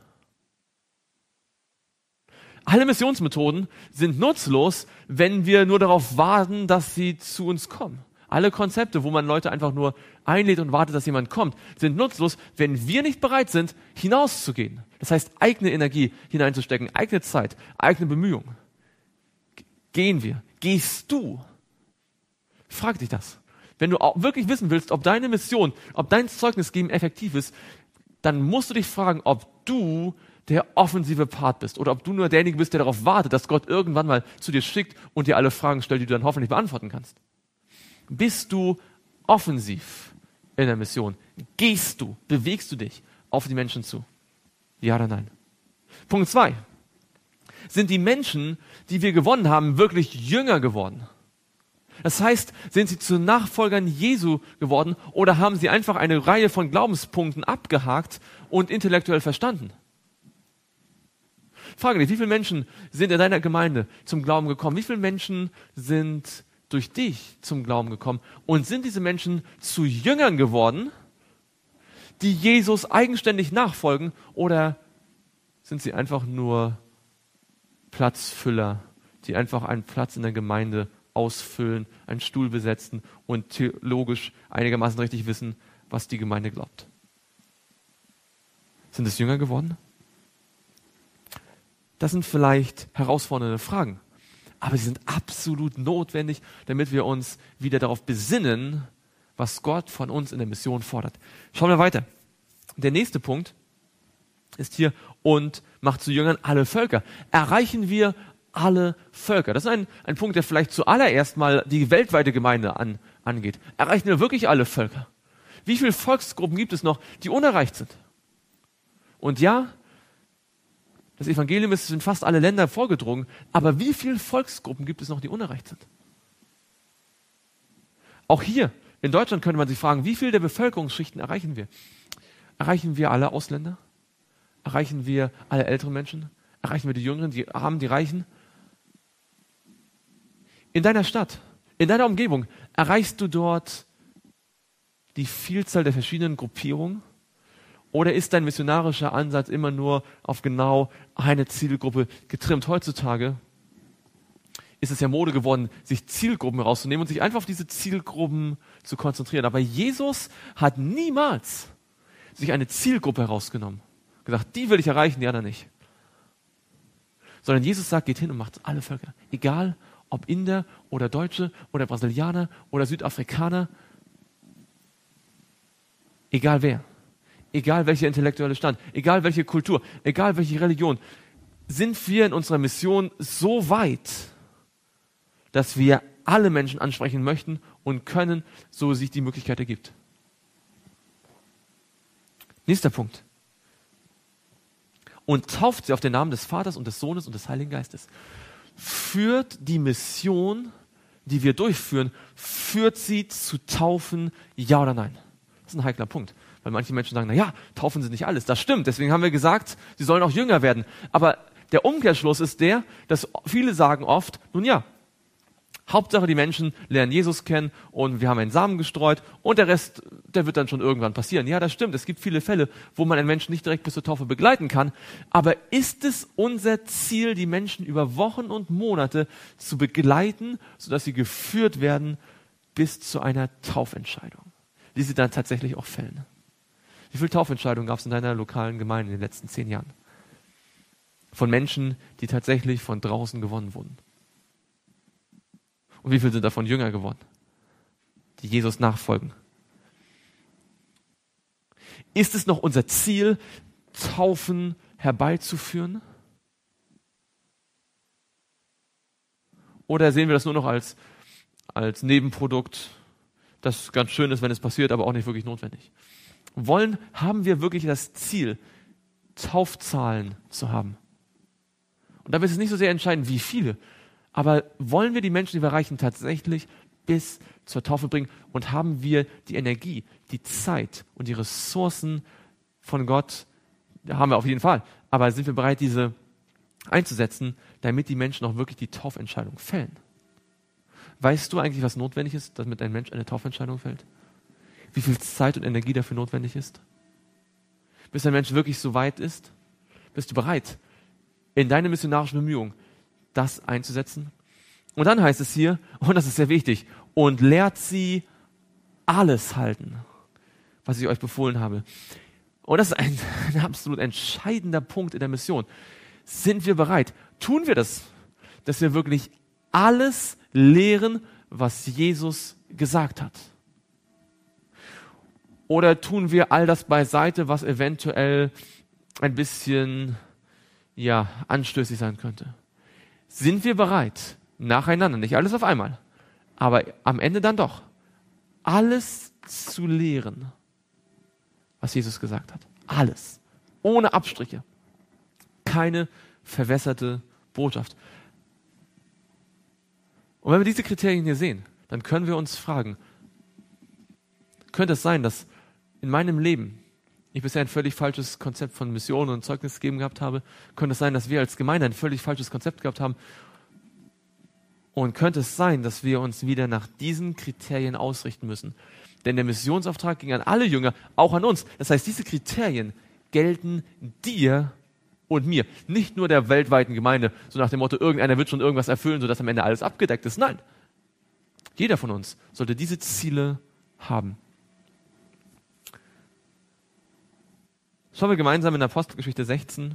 Alle Missionsmethoden sind nutzlos, wenn wir nur darauf warten, dass sie zu uns kommen. Alle Konzepte, wo man Leute einfach nur einlädt und wartet, dass jemand kommt, sind nutzlos, wenn wir nicht bereit sind, hinauszugehen. Das heißt, eigene Energie hineinzustecken, eigene Zeit, eigene Bemühungen. Gehen wir? Gehst du? Frag dich das. Wenn du auch wirklich wissen willst, ob deine Mission, ob dein Zeugnisgeben effektiv ist, dann musst du dich fragen, ob du der offensive Part bist oder ob du nur derjenige bist, der darauf wartet, dass Gott irgendwann mal zu dir schickt und dir alle Fragen stellt, die du dann hoffentlich beantworten kannst. Bist du offensiv in der Mission? Gehst du, bewegst du dich auf die Menschen zu? Ja oder nein? Punkt zwei. Sind die Menschen, die wir gewonnen haben, wirklich jünger geworden? Das heißt, sind sie zu Nachfolgern Jesu geworden oder haben sie einfach eine Reihe von Glaubenspunkten abgehakt und intellektuell verstanden? Frage dich, wie viele Menschen sind in deiner Gemeinde zum Glauben gekommen? Wie viele Menschen sind durch dich zum Glauben gekommen? Und sind diese Menschen zu Jüngern geworden, die Jesus eigenständig nachfolgen, oder sind sie einfach nur Platzfüller, die einfach einen Platz in der Gemeinde ausfüllen, einen Stuhl besetzen und theologisch einigermaßen richtig wissen, was die Gemeinde glaubt? Sind es Jünger geworden? Das sind vielleicht herausfordernde Fragen, aber sie sind absolut notwendig, damit wir uns wieder darauf besinnen, was Gott von uns in der Mission fordert. Schauen wir weiter. Der nächste Punkt ist hier, und macht zu Jüngern alle Völker. Erreichen wir alle Völker? Das ist ein, ein Punkt, der vielleicht zuallererst mal die weltweite Gemeinde an, angeht. Erreichen wir wirklich alle Völker? Wie viele Volksgruppen gibt es noch, die unerreicht sind? Und ja, das Evangelium ist in fast alle Länder vorgedrungen, aber wie viele Volksgruppen gibt es noch, die unerreicht sind? Auch hier in Deutschland könnte man sich fragen, wie viele der Bevölkerungsschichten erreichen wir? Erreichen wir alle Ausländer? Erreichen wir alle älteren Menschen? Erreichen wir die Jüngeren, die Armen, die Reichen? In deiner Stadt, in deiner Umgebung, erreichst du dort die Vielzahl der verschiedenen Gruppierungen? Oder ist dein missionarischer Ansatz immer nur auf genau eine Zielgruppe getrimmt? Heutzutage ist es ja Mode geworden, sich Zielgruppen rauszunehmen und sich einfach auf diese Zielgruppen zu konzentrieren. Aber Jesus hat niemals sich eine Zielgruppe herausgenommen. Gesagt, die will ich erreichen, die anderen nicht. Sondern Jesus sagt, geht hin und macht alle Völker. Egal, ob Inder oder Deutsche oder Brasilianer oder Südafrikaner. Egal wer. Egal welcher intellektuelle Stand, egal welche Kultur, egal welche Religion, sind wir in unserer Mission so weit, dass wir alle Menschen ansprechen möchten und können, so sich die Möglichkeit ergibt. Nächster Punkt. Und tauft sie auf den Namen des Vaters und des Sohnes und des Heiligen Geistes. Führt die Mission, die wir durchführen, führt sie zu Taufen, ja oder nein? Das ist ein heikler Punkt. Weil manche Menschen sagen, na ja, taufen sind nicht alles. Das stimmt, deswegen haben wir gesagt, sie sollen auch jünger werden. Aber der Umkehrschluss ist der, dass viele sagen oft, nun ja, Hauptsache, die Menschen lernen Jesus kennen und wir haben einen Samen gestreut und der Rest, der wird dann schon irgendwann passieren. Ja, das stimmt. Es gibt viele Fälle, wo man einen Menschen nicht direkt bis zur Taufe begleiten kann. Aber ist es unser Ziel, die Menschen über Wochen und Monate zu begleiten, sodass sie geführt werden bis zu einer Taufentscheidung, die sie dann tatsächlich auch fällen? Wie viele Taufentscheidungen gab es in deiner lokalen Gemeinde in den letzten zehn Jahren? Von Menschen, die tatsächlich von draußen gewonnen wurden. Und wie viele sind davon Jünger geworden, die Jesus nachfolgen? Ist es noch unser Ziel, Taufen herbeizuführen? Oder sehen wir das nur noch als, als Nebenprodukt, das ganz schön ist, wenn es passiert, aber auch nicht wirklich notwendig? Wollen, haben wir wirklich das Ziel, Taufzahlen zu haben? Und da wird es nicht so sehr entscheiden, wie viele, aber wollen wir die Menschen, die wir erreichen, tatsächlich bis zur Taufe bringen? Und haben wir die Energie, die Zeit und die Ressourcen von Gott? Da haben wir auf jeden Fall. Aber sind wir bereit, diese einzusetzen, damit die Menschen auch wirklich die Taufentscheidung fällen? Weißt du eigentlich, was notwendig ist, damit ein Mensch eine Taufentscheidung fällt? Wie viel Zeit und Energie dafür notwendig ist? Bis ein Mensch wirklich so weit ist? Bist du bereit, in deine missionarischen Bemühungen das einzusetzen? Und dann heißt es hier, und das ist sehr wichtig, und lehrt sie alles halten, was ich euch befohlen habe. Und das ist ein, ein absolut entscheidender Punkt in der Mission. Sind wir bereit? Tun wir das, dass wir wirklich alles lehren, was Jesus gesagt hat? Oder tun wir all das beiseite, was eventuell ein bisschen, ja, anstößig sein könnte? Sind wir bereit, nacheinander, nicht alles auf einmal, aber am Ende dann doch, alles zu lehren, was Jesus gesagt hat? Alles. Ohne Abstriche. Keine verwässerte Botschaft. Und wenn wir diese Kriterien hier sehen, dann können wir uns fragen, könnte es sein, dass in meinem Leben ich bisher ein völlig falsches Konzept von Mission und Zeugnis geben gehabt habe? Könnte es sein, dass wir als Gemeinde ein völlig falsches Konzept gehabt haben? Und könnte es sein, dass wir uns wieder nach diesen Kriterien ausrichten müssen? Denn der Missionsauftrag ging an alle Jünger, auch an uns. Das heißt, diese Kriterien gelten dir und mir. Nicht nur der weltweiten Gemeinde, so nach dem Motto, irgendeiner wird schon irgendwas erfüllen, sodass am Ende alles abgedeckt ist. Nein, jeder von uns sollte diese Ziele haben. Schauen wir gemeinsam in Apostelgeschichte sechzehn,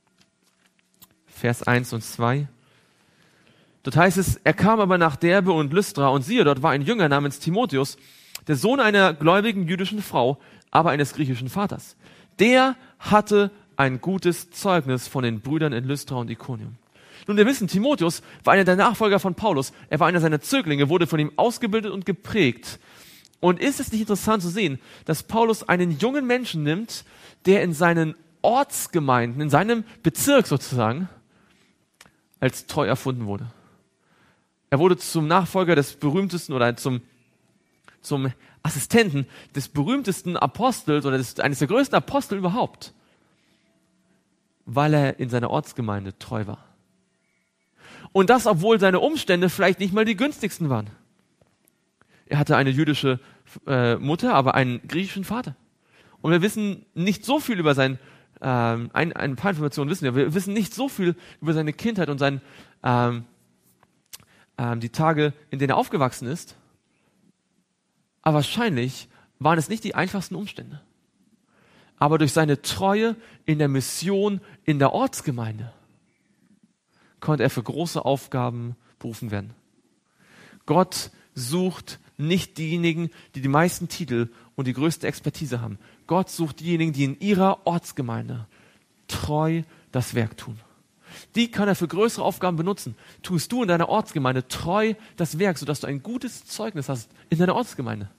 Vers eins und zwei. Dort heißt es, er kam aber nach Derbe und Lystra und siehe, dort war ein Jünger namens Timotheus, der Sohn einer gläubigen jüdischen Frau, aber eines griechischen Vaters. Der hatte ein gutes Zeugnis von den Brüdern in Lystra und Ikonium. Nun, wir wissen, Timotheus war einer der Nachfolger von Paulus. Er war einer seiner Zöglinge, wurde von ihm ausgebildet und geprägt. Und ist es nicht interessant zu sehen, dass Paulus einen jungen Menschen nimmt, der in seinen Ortsgemeinden, in seinem Bezirk sozusagen, als treu erfunden wurde. Er wurde zum Nachfolger des berühmtesten oder zum, zum Assistenten des berühmtesten Apostels oder des, eines der größten Apostel überhaupt, weil er in seiner Ortsgemeinde treu war. Und das, obwohl seine Umstände vielleicht nicht mal die günstigsten waren. Er hatte eine jüdische äh, Mutter, aber einen griechischen Vater. Und wir wissen nicht so viel über sein, ähm, ein, ein paar Informationen wissen wir, wir wissen nicht so viel über seine Kindheit und sein, ähm, ähm, die Tage, in denen er aufgewachsen ist. Aber wahrscheinlich waren es nicht die einfachsten Umstände. Aber durch seine Treue in der Mission in der Ortsgemeinde konnte er für große Aufgaben berufen werden. Gott sucht nicht diejenigen, die die meisten Titel und die größte Expertise haben. Gott sucht diejenigen, die in ihrer Ortsgemeinde treu das Werk tun. Die kann er für größere Aufgaben benutzen. Tust du in deiner Ortsgemeinde treu das Werk, sodass du ein gutes Zeugnis hast in deiner Ortsgemeinde?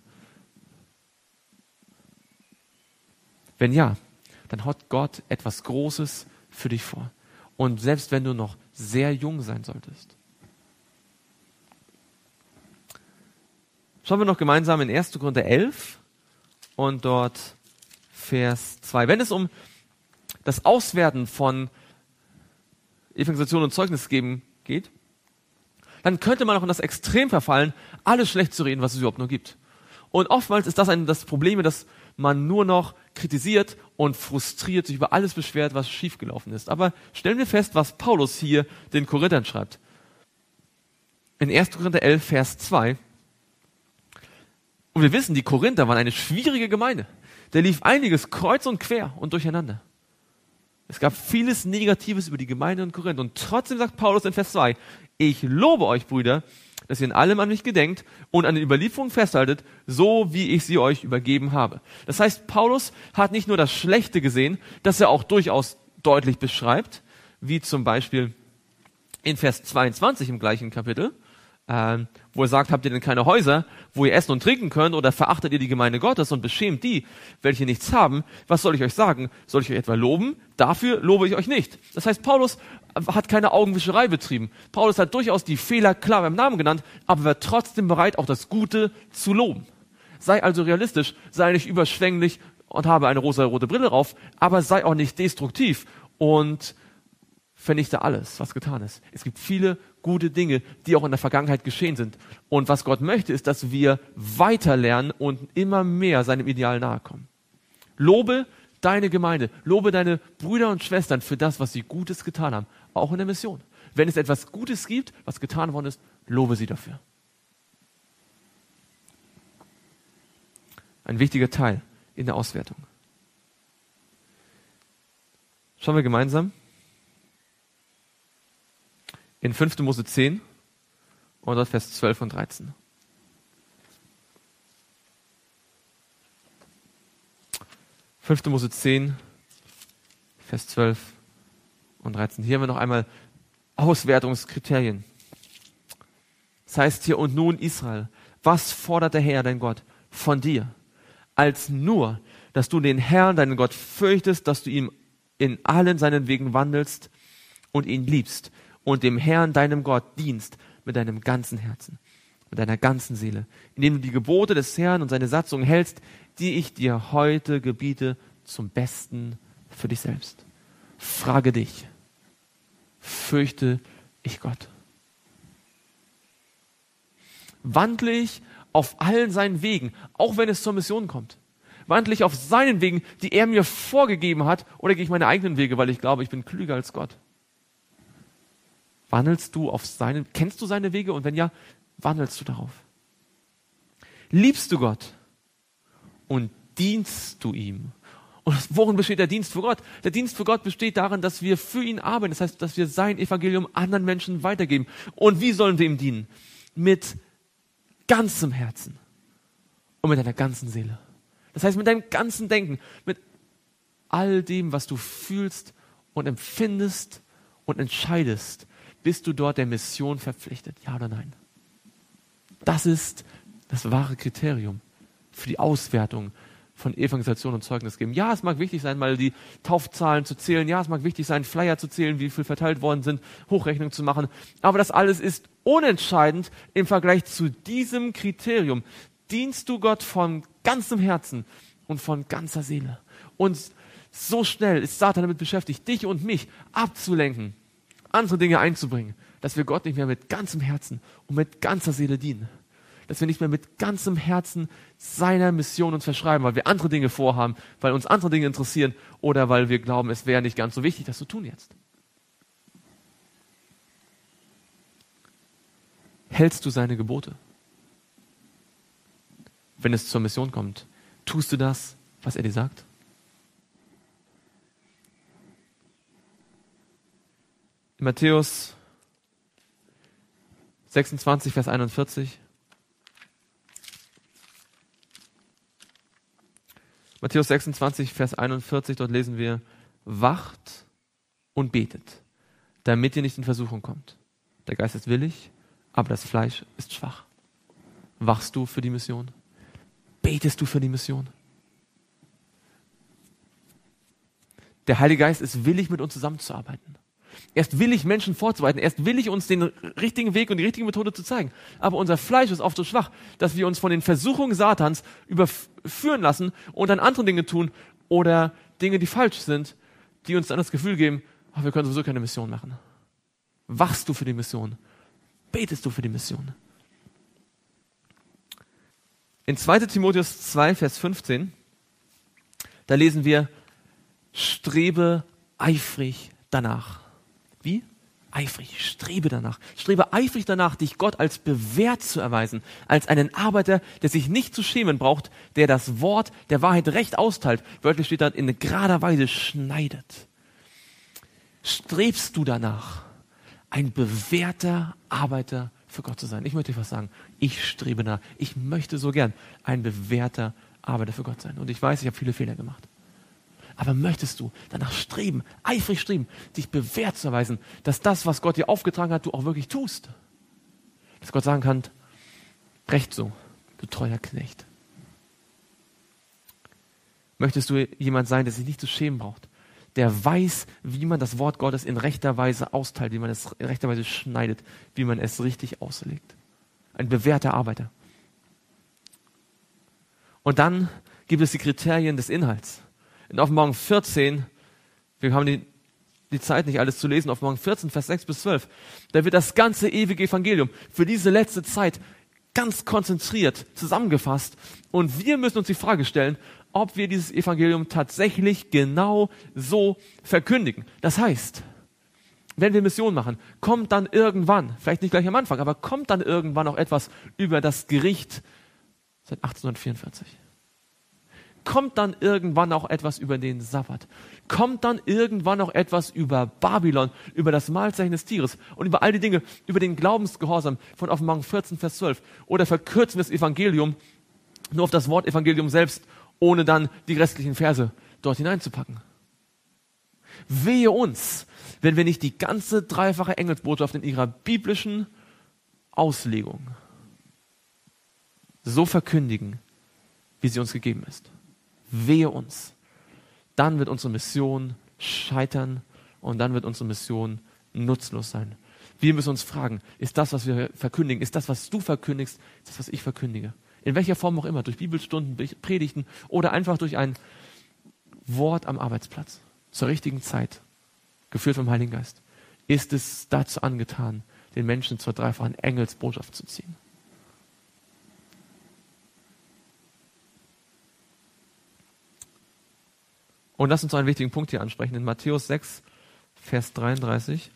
Wenn ja, dann hat Gott etwas Großes für dich vor. Und selbst wenn du noch sehr jung sein solltest. Schauen wir noch gemeinsam in erster Korinther elf und dort Vers zwei. Wenn es um das Auswerten von Evangelisation und Zeugnis geben geht, dann könnte man auch in das Extrem verfallen, alles schlecht zu reden, was es überhaupt nur gibt. Und oftmals ist das ein, das Problem, dass man nur noch kritisiert und frustriert sich über alles beschwert, was schiefgelaufen ist. Aber stellen wir fest, was Paulus hier den Korinthern schreibt. In erster Korinther elf, Vers zwei. Und wir wissen, die Korinther waren eine schwierige Gemeinde. Da lief einiges kreuz und quer und durcheinander. Es gab vieles Negatives über die Gemeinde in Korinth. Und trotzdem sagt Paulus in Vers zwei, ich lobe euch, Brüder, dass ihr in allem an mich gedenkt und an den Überlieferungen festhaltet, so wie ich sie euch übergeben habe. Das heißt, Paulus hat nicht nur das Schlechte gesehen, das er auch durchaus deutlich beschreibt, wie zum Beispiel in Vers zweiundzwanzig im gleichen Kapitel, äh, wo er sagt, habt ihr denn keine Häuser, wo ihr essen und trinken könnt, oder verachtet ihr die Gemeinde Gottes und beschämt die, welche nichts haben? Was soll ich euch sagen? Soll ich euch etwa loben? Dafür lobe ich euch nicht. Das heißt, Paulus hat keine Augenwischerei betrieben. Paulus hat durchaus die Fehler klar beim Namen genannt, aber war trotzdem bereit, auch das Gute zu loben. Sei also realistisch, sei nicht überschwänglich und habe eine rosa-rote Brille auf, aber sei auch nicht destruktiv und vernichte alles, was getan ist. Es gibt viele gute Dinge, die auch in der Vergangenheit geschehen sind. Und was Gott möchte, ist, dass wir weiter lernen und immer mehr seinem Ideal nahe kommen. Lobe deine Gemeinde, lobe deine Brüder und Schwestern für das, was sie Gutes getan haben, auch in der Mission. Wenn es etwas Gutes gibt, was getan worden ist, lobe sie dafür. Ein wichtiger Teil in der Auswertung. Schauen wir gemeinsam in fünfter Mose zehn und dort Vers zwölf und dreizehn. fünfter Mose zehn, Vers zwölf und dreizehn. Hier haben wir noch einmal Auswertungskriterien. Das heißt hier, und nun Israel, was fordert der Herr, dein Gott, von dir? Als nur, dass du den Herrn, deinen Gott, fürchtest, dass du ihm in allen seinen Wegen wandelst und ihn liebst und dem Herrn, deinem Gott, dienst mit deinem ganzen Herzen, mit deiner ganzen Seele, indem du die Gebote des Herrn und seine Satzungen hältst, die ich dir heute gebiete, zum Besten für dich selbst. Frage dich, fürchte ich Gott? Wandle ich auf allen seinen Wegen, auch wenn es zur Mission kommt? Wandle ich auf seinen Wegen, die er mir vorgegeben hat, oder gehe ich meine eigenen Wege, weil ich glaube, ich bin klüger als Gott? Wandelst du auf seinen, kennst du seine Wege? Und wenn ja, wandelst du darauf? Liebst du Gott? Und dienst du ihm? Und worin besteht der Dienst für Gott? Der Dienst für Gott besteht darin, dass wir für ihn arbeiten. Das heißt, dass wir sein Evangelium anderen Menschen weitergeben. Und wie sollen wir ihm dienen? Mit ganzem Herzen und mit deiner ganzen Seele. Das heißt, mit deinem ganzen Denken, mit all dem, was du fühlst und empfindest und entscheidest, bist du dort der Mission verpflichtet. Ja oder nein? Das ist das wahre Kriterium für die Auswertung von Evangelisation und Zeugnis geben. Ja, es mag wichtig sein, mal die Taufzahlen zu zählen. Ja, es mag wichtig sein, Flyer zu zählen, wie viel verteilt worden sind, Hochrechnung zu machen. Aber das alles ist unentscheidend im Vergleich zu diesem Kriterium. Dienst du Gott von ganzem Herzen und von ganzer Seele. Und so schnell ist Satan damit beschäftigt, dich und mich abzulenken, andere Dinge einzubringen, dass wir Gott nicht mehr mit ganzem Herzen und mit ganzer Seele dienen. Dass wir nicht mehr mit ganzem Herzen seiner Mission uns verschreiben, weil wir andere Dinge vorhaben, weil uns andere Dinge interessieren oder weil wir glauben, es wäre nicht ganz so wichtig, das zu tun jetzt. Hältst du seine Gebote? Wenn es zur Mission kommt, tust du das, was er dir sagt? In Matthäus sechsundzwanzig, Vers einundvierzig. Matthäus sechsundzwanzig, Vers einundvierzig, dort lesen wir, wacht und betet, damit ihr nicht in Versuchung kommt. Der Geist ist willig, aber das Fleisch ist schwach. Wachst du für die Mission? Betest du für die Mission? Der Heilige Geist ist willig, mit uns zusammenzuarbeiten. Er ist willig, Menschen vorzubereiten. Er ist willig, uns den richtigen Weg und die richtige Methode zu zeigen. Aber unser Fleisch ist oft so schwach, dass wir uns von den Versuchungen Satans überführen lassen und dann andere Dinge tun oder Dinge, die falsch sind, die uns dann das Gefühl geben, ach, wir können sowieso keine Mission machen. Wachst du für die Mission? betest du für die Mission? In zweiter Timotheus zwei, Vers fünfzehn, da lesen wir, strebe eifrig danach. Wie? Eifrig, strebe danach. Strebe eifrig danach, dich Gott als bewährt zu erweisen, als einen Arbeiter, der sich nicht zu schämen braucht, der das Wort der Wahrheit recht austeilt. Wörtlich steht da, in gerader Weise schneidet. Strebst du danach, ein bewährter Arbeiter für Gott zu sein? Ich möchte dir was sagen. Ich strebe danach. Ich möchte so gern ein bewährter Arbeiter für Gott sein. Und ich weiß, ich habe viele Fehler gemacht. Aber möchtest du danach streben, eifrig streben, dich bewährt zu erweisen, dass das, was Gott dir aufgetragen hat, du auch wirklich tust? Dass Gott sagen kann, recht so, du treuer Knecht. Möchtest du jemand sein, der sich nicht zu schämen braucht, der weiß, wie man das Wort Gottes in rechter Weise austeilt, wie man es in rechter Weise schneidet, wie man es richtig auslegt? Ein bewährter Arbeiter. Und dann gibt es die Kriterien des Inhalts. In Offenbarung vierzehn, wir haben die, die Zeit nicht alles zu lesen, Offenbarung vierzehn, Vers sechs bis zwölf, da wird das ganze ewige Evangelium für diese letzte Zeit ganz konzentriert zusammengefasst. Und wir müssen uns die Frage stellen, ob wir dieses Evangelium tatsächlich genau so verkündigen. Das heißt, wenn wir Mission machen, kommt dann irgendwann, vielleicht nicht gleich am Anfang, aber kommt dann irgendwann auch etwas über das Gericht seit achtzehnhundertvierundvierzig. Kommt dann irgendwann auch etwas über den Sabbat? Kommt dann irgendwann auch etwas über Babylon, über das Mahlzeichen des Tieres und über all die Dinge, über den Glaubensgehorsam von Offenbarung vierzehn, Vers zwölf? Oder verkürzen wir das Evangelium nur auf das Wort Evangelium selbst, ohne dann die restlichen Verse dort hineinzupacken? Wehe uns, wenn wir nicht die ganze dreifache Engelsbotschaft in ihrer biblischen Auslegung so verkündigen, wie sie uns gegeben ist. Wehe uns. Dann wird unsere Mission scheitern und dann wird unsere Mission nutzlos sein. Wir müssen uns fragen, ist das, was wir verkündigen, ist das, was du verkündigst, ist das, was ich verkündige? In welcher Form auch immer, durch Bibelstunden, durch Predigten oder einfach durch ein Wort am Arbeitsplatz, zur richtigen Zeit, geführt vom Heiligen Geist, ist es dazu angetan, den Menschen zur dreifachen Engelsbotschaft zu ziehen. Und lass uns einen wichtigen Punkt hier ansprechen. In Matthäus sechs, Vers dreiunddreißig.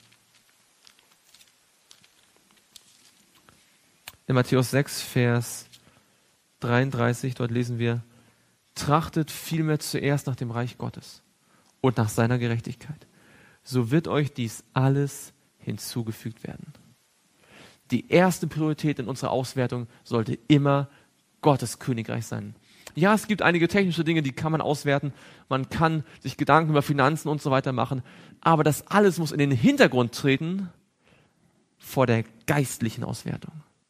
In Matthäus sechs, Vers dreiunddreißig, dort lesen wir, trachtet vielmehr zuerst nach dem Reich Gottes und nach seiner Gerechtigkeit. So wird euch dies alles hinzugefügt werden. Die erste Priorität in unserer Auswertung sollte immer Gottes Königreich sein. Ja, es gibt einige technische Dinge, die kann man auswerten. Man kann sich Gedanken über Finanzen und so weiter machen. Aber das alles muss in den Hintergrund treten vor der geistlichen Auswertung.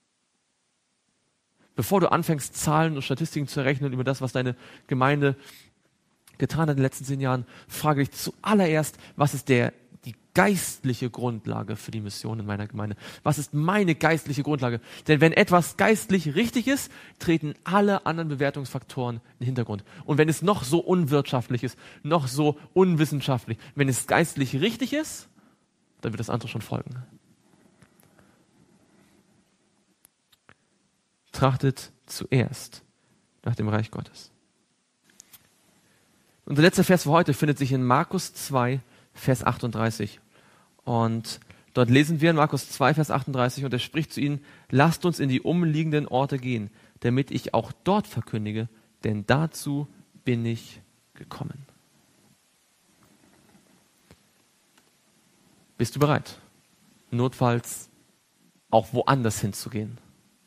Bevor du anfängst, Zahlen und Statistiken zu errechnen über das, was deine Gemeinde getan hat in den letzten zehn Jahren, frage dich zuallererst, was ist der, die geistliche Grundlage für die Mission in meiner Gemeinde? Was ist meine geistliche Grundlage? Denn wenn etwas geistlich richtig ist, treten alle anderen Bewertungsfaktoren in den Hintergrund. Und wenn es noch so unwirtschaftlich ist, noch so unwissenschaftlich, wenn es geistlich richtig ist, dann wird das andere schon folgen. Trachtet zuerst nach dem Reich Gottes. Unser letzter Vers für heute findet sich in Markus zwei, Vers achtunddreißig. Und dort lesen wir in Markus zwei, Vers achtunddreißig, und er spricht zu ihnen, lasst uns in die umliegenden Orte gehen, damit ich auch dort verkündige, denn dazu bin ich gekommen. Bist du bereit, notfalls auch woanders hinzugehen?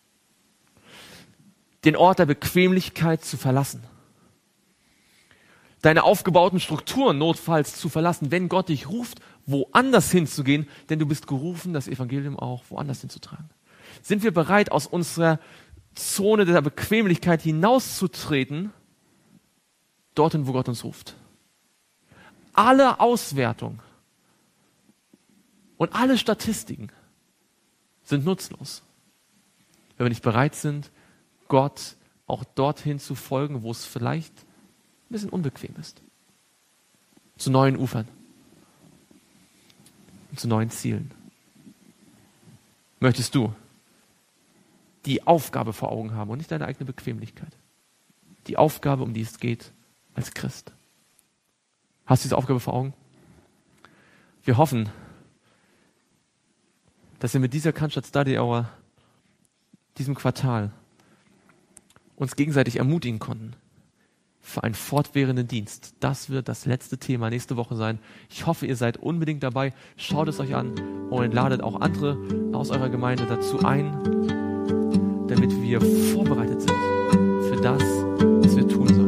Den Ort der Bequemlichkeit zu verlassen. Deine aufgebauten Strukturen notfalls zu verlassen, wenn Gott dich ruft, woanders hinzugehen, denn du bist gerufen, das Evangelium auch woanders hinzutragen. Sind wir bereit, aus unserer Zone der Bequemlichkeit hinauszutreten, dorthin, wo Gott uns ruft? Alle Auswertung und alle Statistiken sind nutzlos, wenn wir nicht bereit sind, Gott auch dorthin zu folgen, wo es vielleicht ein bisschen unbequem ist. Zu neuen Ufern und zu neuen Zielen. Möchtest du die Aufgabe vor Augen haben und nicht deine eigene Bequemlichkeit? Die Aufgabe, um die es geht als Christ. Hast du diese Aufgabe vor Augen? Wir hoffen, dass wir mit dieser Cannstatt Study Hour, diesem Quartal, uns gegenseitig ermutigen konnten für einen fortwährenden Dienst. Das wird das letzte Thema nächste Woche sein. Ich hoffe, ihr seid unbedingt dabei. Schaut es euch an und ladet auch andere aus eurer Gemeinde dazu ein, damit wir vorbereitet sind für das, was wir tun sollen.